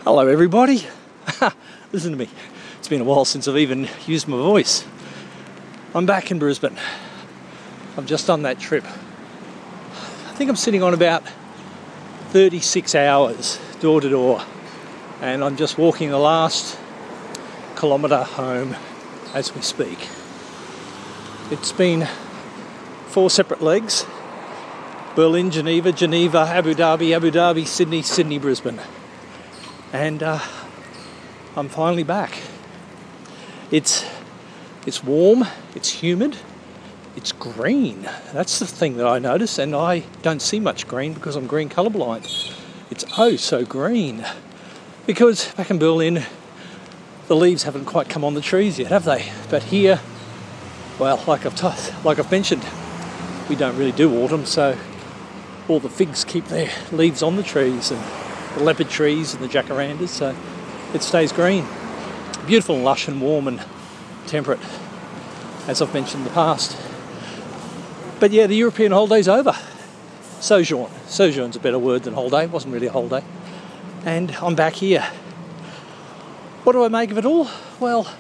Hello everybody. Listen to me. It's been a while since I've even used my voice. I'm back in Brisbane. I've just done that trip. I think I'm sitting on about 36 hours door to door, and I'm just walking the last kilometre home as we speak. It's been 4 separate legs: Berlin, Geneva, Abu Dhabi, Sydney, Brisbane. And I'm finally back. It's warm, it's humid, it's green. That's the thing that I notice, and I don't see much green because I'm green colourblind. It's oh so green. Because back in Berlin, the leaves haven't quite come on the trees yet, have they? But here, well, like I've mentioned, we don't really do autumn, so all the figs keep their leaves on the trees, and the leopard trees and the jacarandas, so it stays green. Beautiful and lush and warm and temperate, as I've mentioned in the past. But yeah, the European holiday's over. Sojourn's a better word than holiday. It wasn't really a holiday. And I'm back here. What do I make of it all? Well,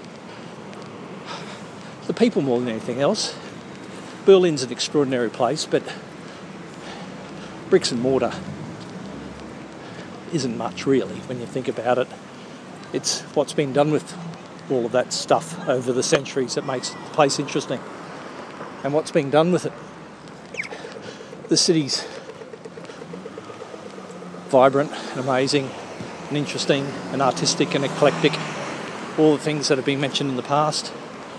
the people more than anything else. Berlin's an extraordinary place, but bricks and mortar isn't much really when you think about it. It's what's been done with all of that stuff over the centuries that makes the place interesting, and what's being done with it. The city's vibrant and amazing and interesting and artistic and eclectic, all the things that have been mentioned in the past,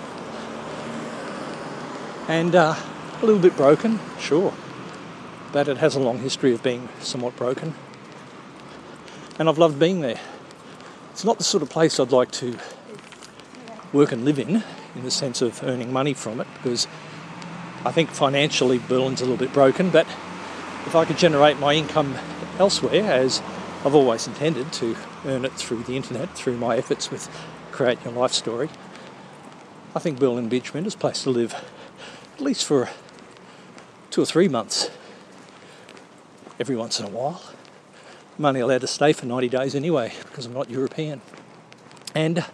and a little bit broken, sure, but it has a long history of being somewhat broken. And I've loved being there. It's not the sort of place I'd like to work and live in the sense of earning money from it, because I think financially Berlin's a little bit broken, but if I could generate my income elsewhere, as I've always intended to earn it through the internet, through my efforts with Create Your Life Story, I think Berlin would be a tremendous place to live, at least for 2 or 3 months, every once in a while. I'm only allowed to stay for 90 days anyway, because I'm not European. And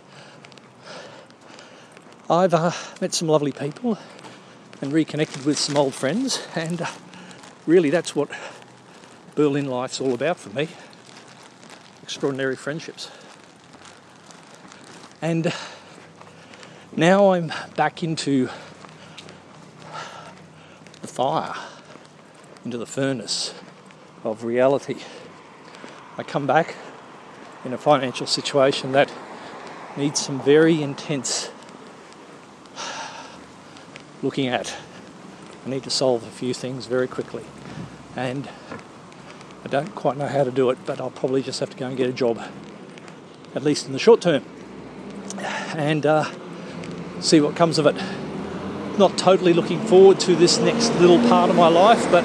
I've met some lovely people and reconnected with some old friends, and really that's what Berlin life's all about for me. Extraordinary friendships. And now I'm back into the fire, into the furnace of reality. I come back in a financial situation that needs some very intense looking at. I need to solve a few things very quickly, and I don't quite know how to do it, but I'll probably just have to go and get a job, at least in the short term, and see what comes of it. Not totally looking forward to this next little part of my life, but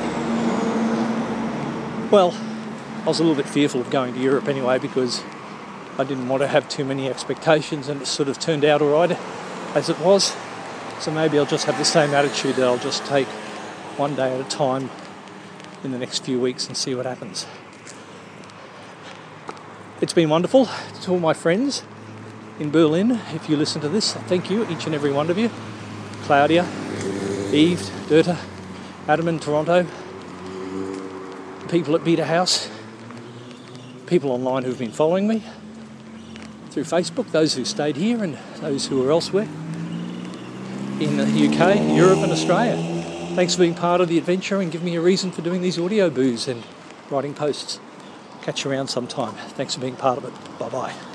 well, I was a little bit fearful of going to Europe anyway, because I didn't want to have too many expectations, and it sort of turned out all right as it was. So maybe I'll just have the same attitude, that I'll just take one day at a time in the next few weeks and see what happens. It's been wonderful to all my friends in Berlin. If you listen to this, thank you, each and every one of you. Claudia, Eve, Dirta, Adam in Toronto, people at Beta House, people online who've been following me through Facebook, those who stayed here and those who are elsewhere in the UK, Europe and Australia. Thanks for being part of the adventure and giving me a reason for doing these audio boos and writing posts. Catch you around sometime. Thanks for being part of it. Bye-bye.